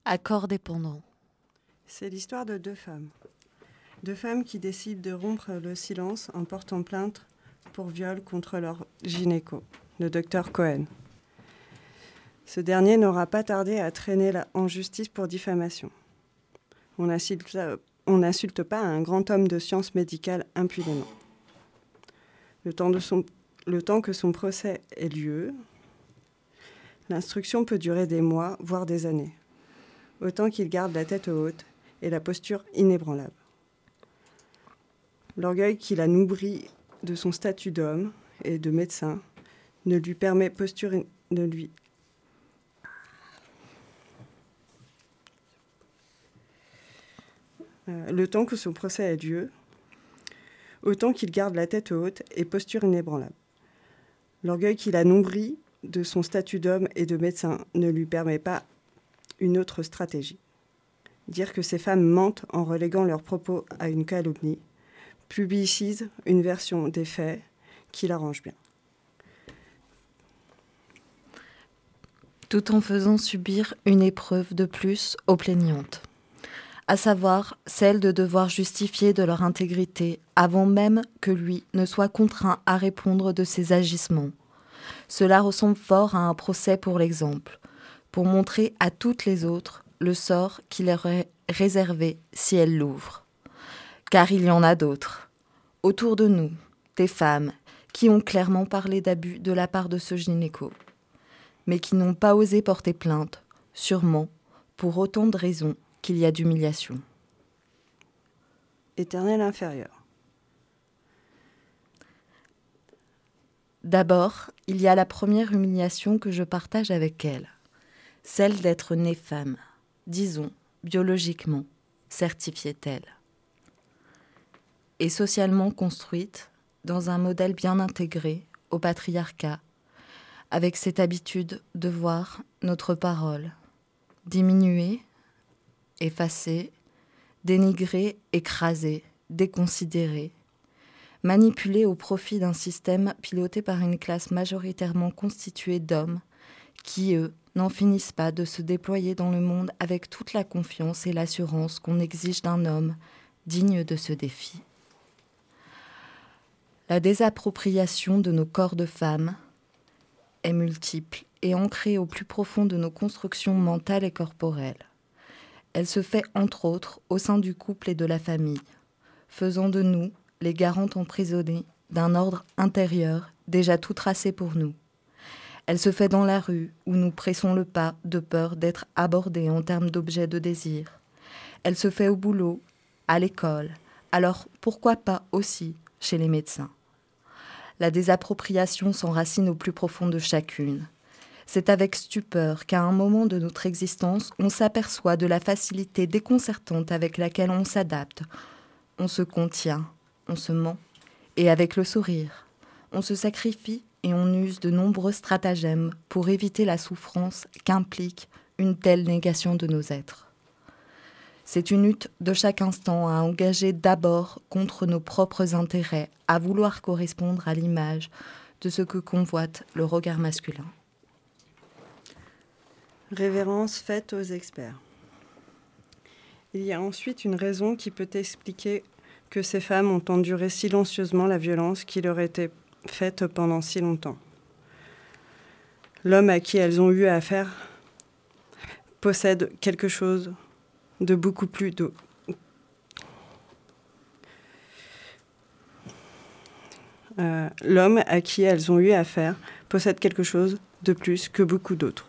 Accord dépendant. C'est l'histoire de deux femmes. Deux femmes qui décident de rompre le silence en portant plainte pour viol contre leur gynéco, le docteur Cohen. Ce dernier n'aura pas tardé à traîner en justice pour diffamation. On n'insulte pas un grand homme de science médicale impunément. Le temps que son procès ait lieu, l'instruction peut durer des mois, voire des années. Autant qu'il garde la tête haute et la posture inébranlable. L'orgueil qui la nourrit de son statut d'homme et de médecin ne lui permet le temps que son procès ait lieu, autant qu'il garde la tête haute et posture inébranlable. L'orgueil qui la nourrit de son statut d'homme et de médecin ne lui permet pas une autre stratégie. Dire que ces femmes mentent en reléguant leurs propos à une calomnie, publicise une version des faits qui l'arrange bien. Tout en faisant subir une épreuve de plus aux plaignantes, à savoir celle de devoir justifier de leur intégrité avant même que lui ne soit contraint à répondre de ses agissements. Cela ressemble fort à un procès pour l'exemple, pour montrer à toutes les autres le sort qui leur est réservé si elles l'ouvrent. Car il y en a d'autres, autour de nous, des femmes qui ont clairement parlé d'abus de la part de ce gynéco, mais qui n'ont pas osé porter plainte, sûrement pour autant de raisons qu'il y a d'humiliation. Éternel inférieur. D'abord, il y a la première humiliation que je partage avec elle, celle d'être née femme, disons, biologiquement, certifiée-t-elle, et socialement construite dans un modèle bien intégré au patriarcat, avec cette habitude de voir notre parole diminuée, effacée, dénigrée, écrasée, déconsidérée, manipulée au profit d'un système piloté par une classe majoritairement constituée d'hommes qui, eux, n'en finissent pas de se déployer dans le monde avec toute la confiance et l'assurance qu'on exige d'un homme digne de ce défi. La désappropriation de nos corps de femmes est multiple et ancrée au plus profond de nos constructions mentales et corporelles. Elle se fait entre autres au sein du couple et de la famille, faisant de nous les garantes emprisonnées d'un ordre intérieur déjà tout tracé pour nous. Elle se fait dans la rue où nous pressons le pas de peur d'être abordés en termes d'objets de désir. Elle se fait au boulot, à l'école, alors pourquoi pas aussi chez les médecins. La désappropriation s'enracine au plus profond de chacune. C'est avec stupeur qu'à un moment de notre existence, on s'aperçoit de la facilité déconcertante avec laquelle on s'adapte. On se contient, on se ment, et avec le sourire, on se sacrifie et on use de nombreux stratagèmes pour éviter la souffrance qu'implique une telle négation de nos êtres. C'est une lutte de chaque instant à engager d'abord contre nos propres intérêts, à vouloir correspondre à l'image de ce que convoite le regard masculin. Révérence faite aux experts. Il y a ensuite une raison qui peut expliquer que ces femmes ont enduré silencieusement la violence qui leur était faite pendant si longtemps. L'homme à qui elles ont eu affaire possède quelque chose de beaucoup plus L'homme à qui elles ont eu affaire possède quelque chose de plus que beaucoup d'autres.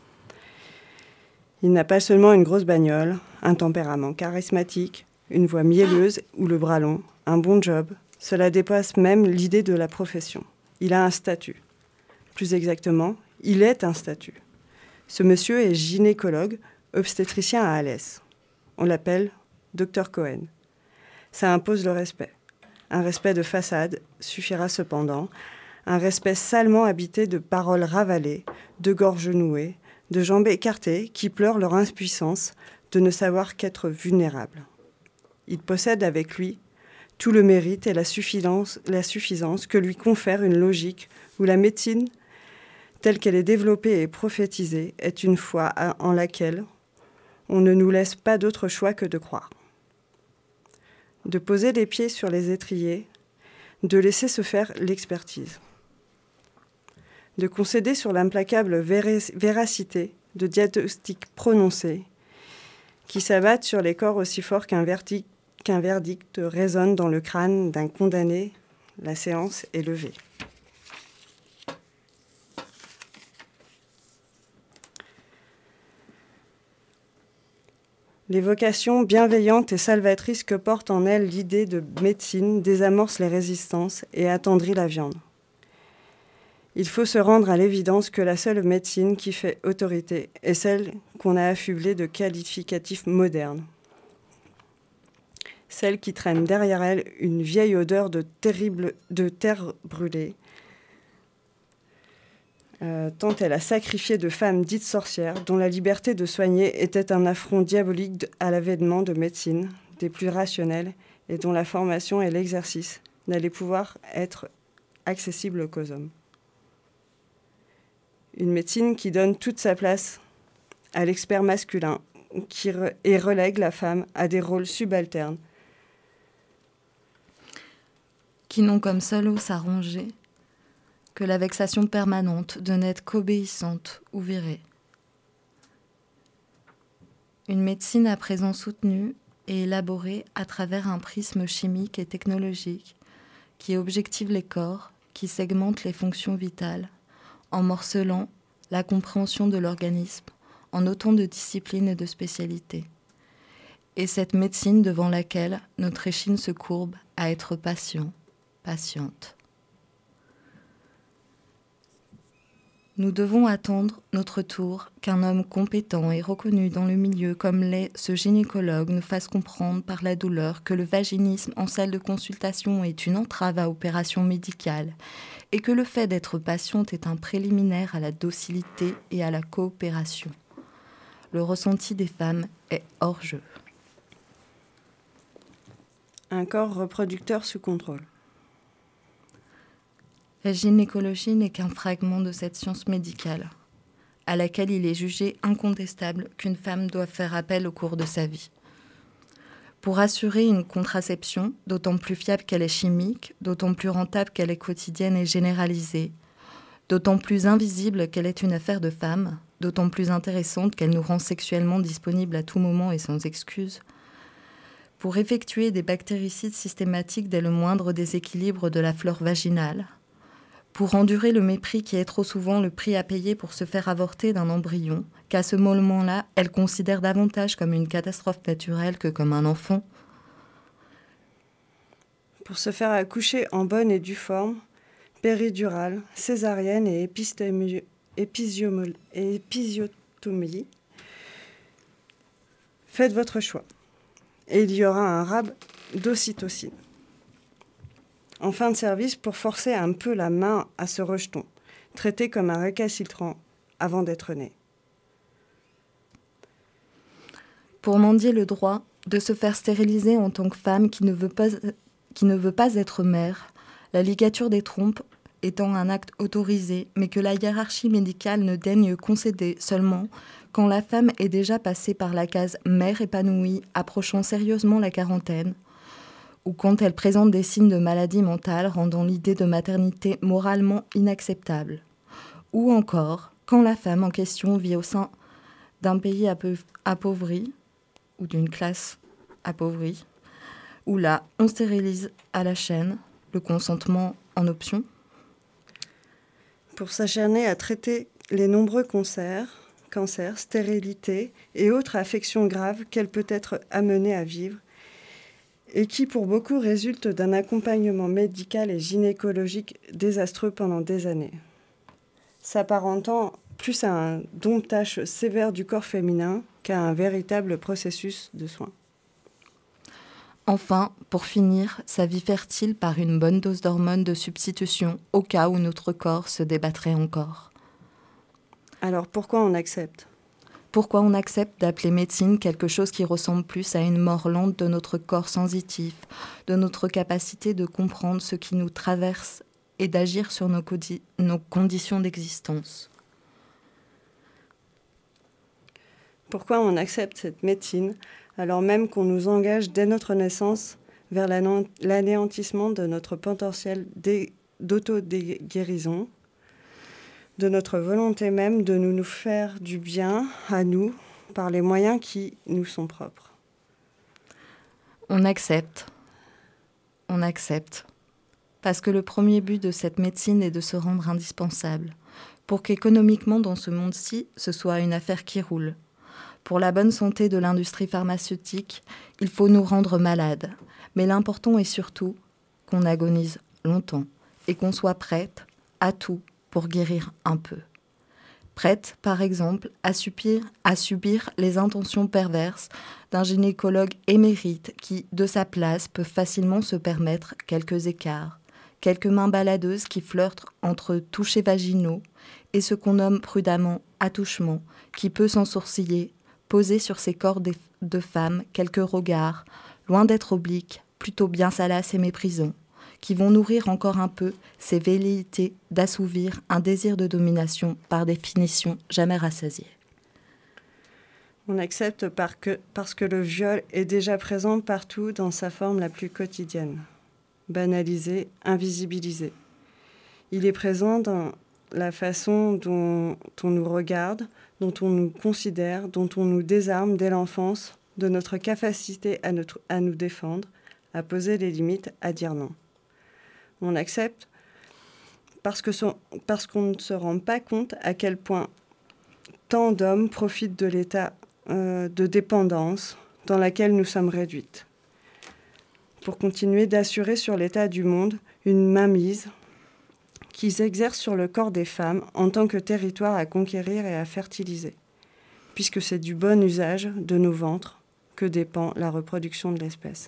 Il n'a pas seulement une grosse bagnole, un tempérament charismatique, une voix mielleuse ou le bras long, un bon job. Cela dépasse même l'idée de la profession. Il a un statut. Plus exactement, il est un statut. Ce monsieur est gynécologue, obstétricien à Alès. On l'appelle Dr Cohen. Ça impose le respect. Un respect de façade suffira cependant, un respect salement habité de paroles ravalées, de gorges nouées, de jambes écartées qui pleurent leur impuissance de ne savoir qu'être vulnérables. Il possède avec lui tout le mérite et la suffisance que lui confère une logique où la médecine, telle qu'elle est développée et prophétisée, est une foi en laquelle on ne nous laisse pas d'autre choix que de croire. De poser les pieds sur les étriers, de laisser se faire l'expertise. De concéder sur l'implacable véracité de diagnostics prononcés qui s'abattent sur les corps aussi fort qu'un verdict résonne dans le crâne d'un condamné. La séance est levée. Les vocations bienveillantes et salvatrices que porte en elles l'idée de médecine désamorcent les résistances et attendrit la viande. Il faut se rendre à l'évidence que la seule médecine qui fait autorité est celle qu'on a affublée de qualificatifs modernes. Celle qui traîne derrière elle une vieille odeur de terre brûlée, tant elle a sacrifié de femmes dites sorcières, dont la liberté de soigner était un affront diabolique à l'avènement de médecine, des plus rationnelles, et dont la formation et l'exercice n'allaient pouvoir être accessibles qu'aux hommes. Une médecine qui donne toute sa place à l'expert masculin et relègue la femme à des rôles subalternes, qui n'ont comme seul os à ronger que la vexation permanente de n'être qu'obéissante ou virée. Une médecine à présent soutenue et élaborée à travers un prisme chimique et technologique qui objective les corps, qui segmente les fonctions vitales, en morcelant la compréhension de l'organisme en autant de disciplines et de spécialités. Et cette médecine devant laquelle notre échine se courbe à être patient, patiente. Nous devons attendre notre tour qu'un homme compétent et reconnu dans le milieu comme l'est ce gynécologue nous fasse comprendre par la douleur que le vaginisme en salle de consultation est une entrave à opération médicale et que le fait d'être patiente est un préliminaire à la docilité et à la coopération. Le ressenti des femmes est hors jeu. Un corps reproducteur sous contrôle. La gynécologie n'est qu'un fragment de cette science médicale, à laquelle il est jugé incontestable qu'une femme doit faire appel au cours de sa vie. Pour assurer une contraception, d'autant plus fiable qu'elle est chimique, d'autant plus rentable qu'elle est quotidienne et généralisée, d'autant plus invisible qu'elle est une affaire de femme, d'autant plus intéressante qu'elle nous rend sexuellement disponibles à tout moment et sans excuse, pour effectuer des bactéricides systématiques dès le moindre déséquilibre de la flore vaginale, pour endurer le mépris qui est trop souvent le prix à payer pour se faire avorter d'un embryon, qu'à ce moment-là, elle considère davantage comme une catastrophe naturelle que comme un enfant. Pour se faire accoucher en bonne et due forme, péridurale, césarienne et épisiotomie, faites votre choix. Et il y aura un rab d'ocytocine. En fin de service, pour forcer un peu la main à ce rejeton, traité comme un récalcitrant avant d'être né. Pour mendier le droit de se faire stériliser en tant que femme qui ne veut pas être mère, la ligature des trompes étant un acte autorisé, mais que la hiérarchie médicale ne daigne concéder seulement quand la femme est déjà passée par la case mère épanouie, approchant sérieusement la quarantaine, ou quand elle présente des signes de maladie mentale rendant l'idée de maternité moralement inacceptable, ou encore quand la femme en question vit au sein d'un pays appauvri ou d'une classe appauvrie, où là, on stérilise à la chaîne, le consentement en option. Pour s'acharner à traiter les nombreux cancers, stérilités et autres affections graves qu'elle peut être amenée à vivre, et qui pour beaucoup résultent d'un accompagnement médical et gynécologique désastreux pendant des années, s'apparentant plus à un domptage sévère du corps féminin qu'à un véritable processus de soins. Enfin, pour finir, sa vie fertile par une bonne dose d'hormones de substitution au cas où notre corps se débattrait encore. Alors pourquoi on accepte ? Pourquoi on accepte d'appeler médecine quelque chose qui ressemble plus à une mort lente de notre corps sensitif, de notre capacité de comprendre ce qui nous traverse et d'agir sur nos conditions d'existence ? Pourquoi on accepte cette médecine alors même qu'on nous engage dès notre naissance vers l'anéantissement de notre potentiel d'auto-guérison, de notre volonté même de nous faire du bien à nous par les moyens qui nous sont propres. On accepte, parce que le premier but de cette médecine est de se rendre indispensable, pour qu'économiquement dans ce monde-ci, ce soit une affaire qui roule. Pour la bonne santé de l'industrie pharmaceutique, il faut nous rendre malades, mais l'important est surtout qu'on agonise longtemps et qu'on soit prête à tout pour guérir un peu. Prête, par exemple, à subir les intentions perverses d'un gynécologue émérite qui, de sa place, peut facilement se permettre quelques écarts, quelques mains baladeuses qui flirtent entre touchés vaginaux et ce qu'on nomme prudemment attouchement, qui peut sans sourciller poser sur ces corps de femmes quelques regards, loin d'être obliques, plutôt bien salaces et méprisants, qui vont nourrir encore un peu ces velléités d'assouvir un désir de domination par définition jamais rassasié. On accepte parce que le viol est déjà présent partout dans sa forme la plus quotidienne, banalisé, invisibilisé. Il est présent dans la façon dont on nous regarde, dont on nous considère, dont on nous désarme dès l'enfance, de notre capacité à nous défendre, à poser les limites, à dire non. On accepte parce qu'on ne se rend pas compte à quel point tant d'hommes profitent de l'état de dépendance dans laquelle nous sommes réduites, pour continuer d'assurer sur l'état du monde une mainmise qu'ils exercent sur le corps des femmes en tant que territoire à conquérir et à fertiliser, puisque c'est du bon usage de nos ventres que dépend la reproduction de l'espèce.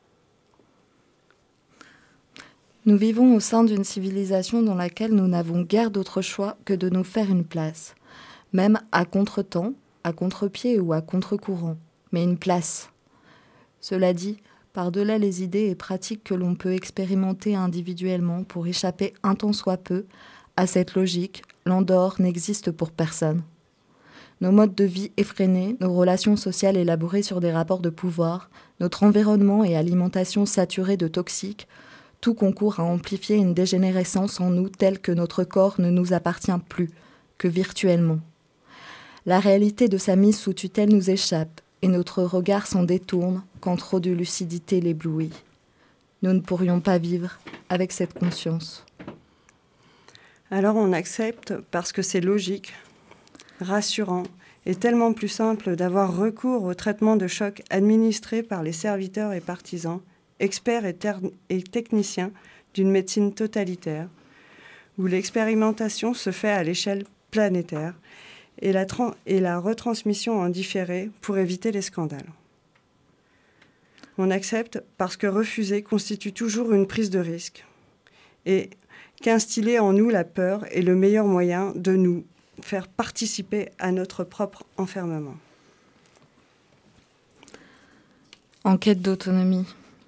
Nous vivons au sein d'une civilisation dans laquelle nous n'avons guère d'autre choix que de nous faire une place, même à contre-temps, à contre-pied ou à contre-courant, mais une place. Cela dit, par-delà les idées et pratiques que l'on peut expérimenter individuellement pour échapper un tant soit peu à cette logique, l'Andorre n'existe pour personne. Nos modes de vie effrénés, nos relations sociales élaborées sur des rapports de pouvoir, notre environnement et alimentation saturée de toxiques, tout concourt à amplifier une dégénérescence en nous telle que notre corps ne nous appartient plus, que virtuellement. La réalité de sa mise sous tutelle nous échappe, et notre regard s'en détourne quand trop de lucidité l'éblouit. Nous ne pourrions pas vivre avec cette conscience. Alors on accepte parce que c'est logique, rassurant et tellement plus simple d'avoir recours au traitement de choc administré par les serviteurs et partisans, experts et techniciens d'une médecine totalitaire, où l'expérimentation se fait à l'échelle planétaire et la retransmission en différé pour éviter les scandales. On accepte parce que refuser constitue toujours une prise de risque et qu'instiller en nous la peur est le meilleur moyen de nous faire participer à notre propre enfermement. En quête d'autonomie.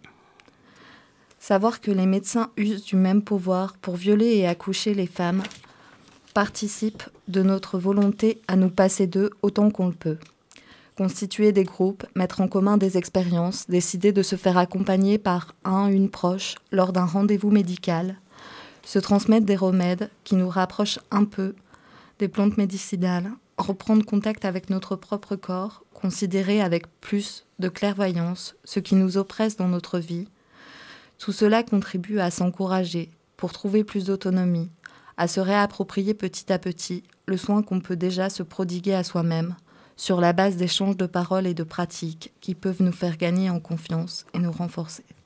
Savoir que les médecins usent du même pouvoir pour violer et accoucher les femmes participe de notre volonté à nous passer d'eux autant qu'on le peut. Constituer des groupes, mettre en commun des expériences, décider de se faire accompagner par une proche lors d'un rendez-vous médical, se transmettre des remèdes qui nous rapprochent un peu des plantes médicinales, reprendre contact avec notre propre corps, considérer avec plus de clairvoyance ce qui nous oppresse dans notre vie. Tout cela contribue à s'encourager pour trouver plus d'autonomie, à se réapproprier petit à petit le soin qu'on peut déjà se prodiguer à soi-même, sur la base d'échanges de paroles et de pratiques qui peuvent nous faire gagner en confiance et nous renforcer.